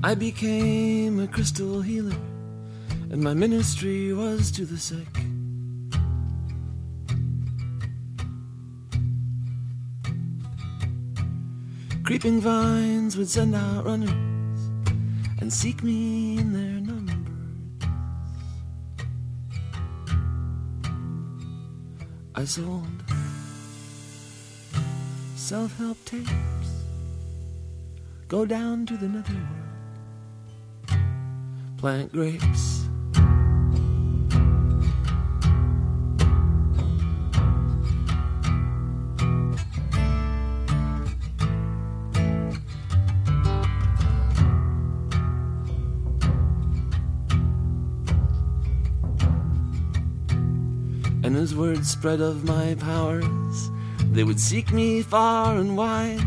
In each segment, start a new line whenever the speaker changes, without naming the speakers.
I became a crystal healer, and my ministry was to the sick. Creeping vines would send out runners and seek me in their numbers. I sold self-help tapes, go down to the netherworld, plant grapes. And as word spread of my powers, they would seek me far and wide.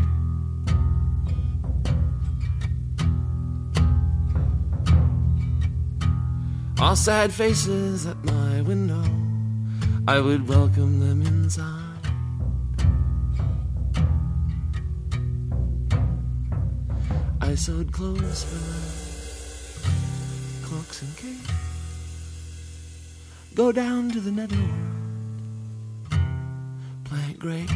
All sad faces at my window, I would welcome them inside. I sewed clothes for them, cloaks and capes, go down to the netherworld, plant grapes.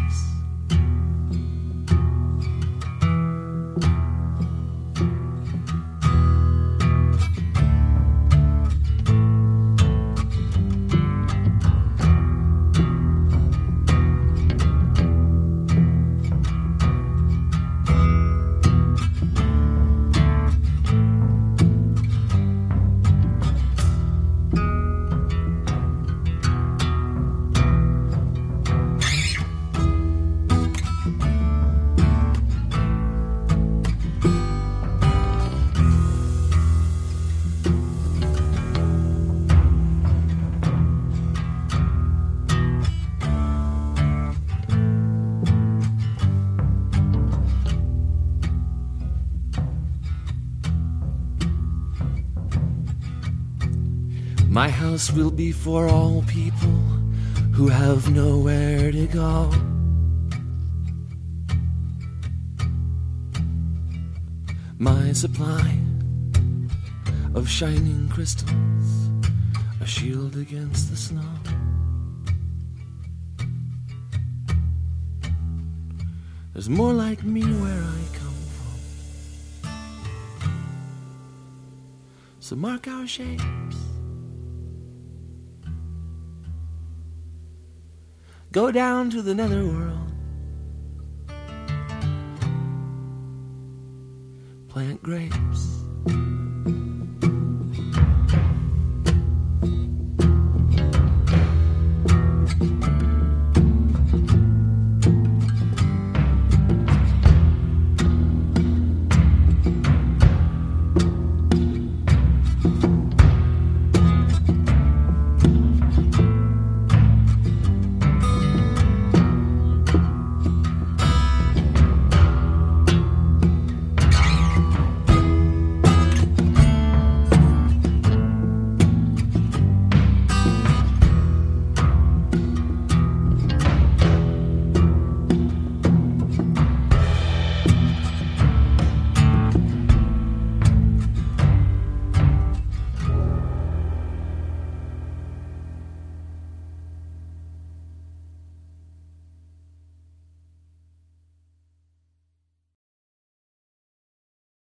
My house will be for all people who have nowhere to go. My supply of shining crystals, a shield against the snow. There's more like me where I come from, so mark our shapes. Go down to the netherworld, plant grapes.